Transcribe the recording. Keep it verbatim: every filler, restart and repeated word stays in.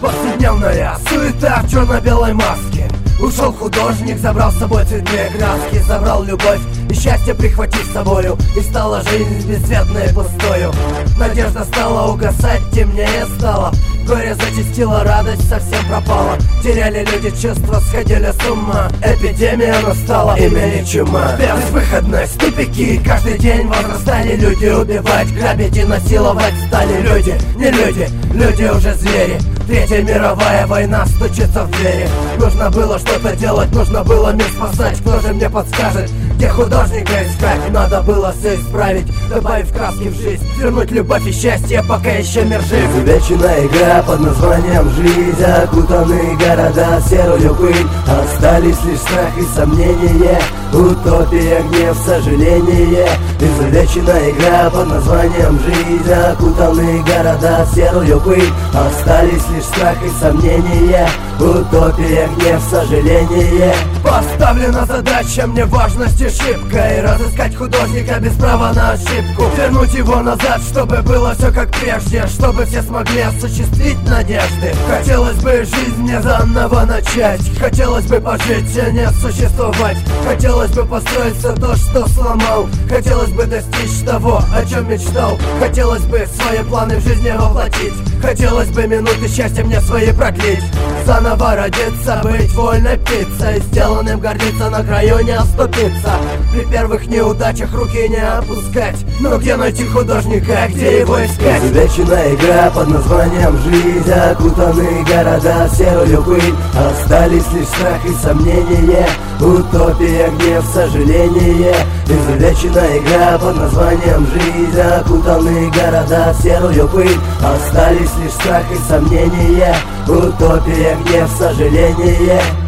Повседневная суета в черно-белой маске. Ушел художник, забрал с собой цветные краски, забрал любовь и счастье, прихватив с собою. И стала жизнь бесцветной и пустою. Надежда стала угасать, темнее стало. Горе зачастило, радость совсем пропала. Теряли люди чувства, сходили с ума. Эпидемия настала, имя не чума. Безвыходность, тупики, каждый день возрастали. Люди убивать, грабить и насиловать стали. Люди, не люди, люди уже звери. Третья мировая война стучится в двери. Нужно было что-то делать, нужно было мир спасать. Кто же мне подскажет, где художника искать? Надо было все исправить, добавив краски в жизнь, вернуть любовь и счастье, пока еще мир жив. Вечная игра под названием «Жизнь». Окутаны города серую пыль. Остались лишь страх и сомнение, утопия, гнев, сожаление. Изувеченная игра под названием «Жизнь». Окутаны города серую пыль. Остались лишь страх и сомнение, утопия, гнев, сожаление. Поставлена задача, мне важность и шибко. И разыскать художника без права на ошибку. Вернуть его назад, чтобы было все как прежде. Чтобы все смогли осуществить надежды. Хотелось бы жизнь мне заново начать. Хотелось бы пожить, а не существовать. Хотелось бы построить все то, что сломал. Хотелось бы достичь того, о чем мечтал. Хотелось бы свои планы в жизни воплотить. Хотелось бы минуты счастья мне свои продлить. Заново родиться, быть вольной птицей, сделанным гордиться, на краю не оступиться. При первых неудачах руки не опускать. Но где найти художника, где его искать? Вечная игра под названием «Жизнь». Окутаны города серую пыль. Остались лишь страх и сомнение, утопия, гнев, сожаление. Изувеченная игра под названием «Жизнь». Окутаны города серую пыль. Остались лишь страх и сомнение, утопия, гнев, сожаление.